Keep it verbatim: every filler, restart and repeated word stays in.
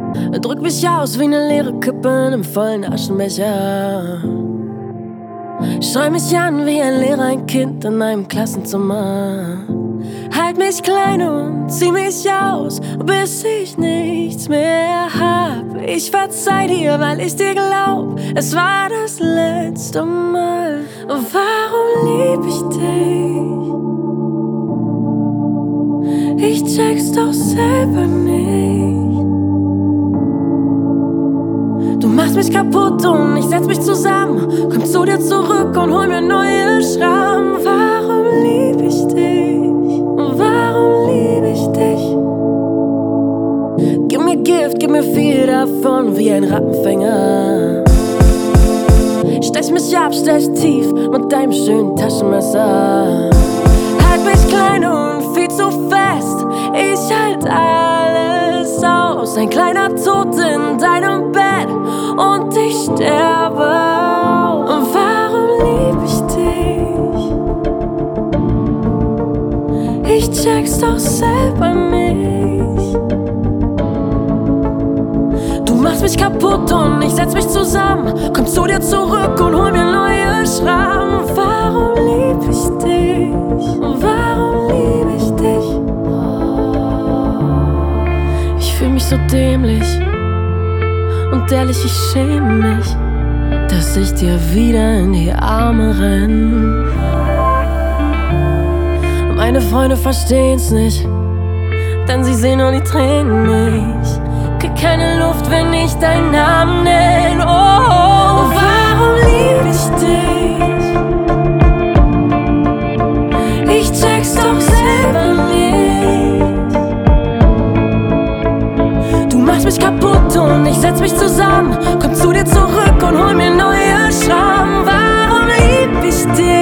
Drück mich aus wie ne leere Kippe in einem vollen Aschenbecher. Scheu mich an wie ein Lehrer, ein Kind in einem Klassenzimmer. Halt mich klein und zieh mich aus, bis ich nichts mehr hab. Ich verzeih dir, weil ich dir glaub, es war das letzte Mal. Warum lieb ich dich? Ich check's doch selber nicht. Du machst mich kaputt und ich setz mich zusammen. Komm zu dir zurück und hol mir neue Schrammen. Warum lieb ich dich? Warum lieb ich dich? Gib mir Gift, gib mir viel davon wie ein Rattenfänger. Stech mich ab, stech tief mit deinem schönen Taschenmesser. Halt mich klein und viel zu fest, ich halt alles aus. Ein kleiner Tod in deinem Bett und ich sterbe auch. Warum lieb ich dich? Ich check's doch selber nicht. Du machst mich kaputt und ich setz mich zusammen. Komm zu dir zurück und hol mir neue Schrammen. Warum lieb ich dich? Warum lieb ich dich? Ich fühl mich so dämlich und ehrlich, ich schäme mich, dass ich dir wieder in die Arme renn. Meine Freunde verstehen's nicht, denn sie sehen nur die Tränen nicht. Krieg keine Luft, wenn ich deinen Namen nenn. Oh, warum lieb ich dich? Ich check's doch selber nicht. Du machst mich kaputt und ich setz mich zusammen. Komm zu dir zurück und hol mir neue Schrammen. Warum lieb ich dich?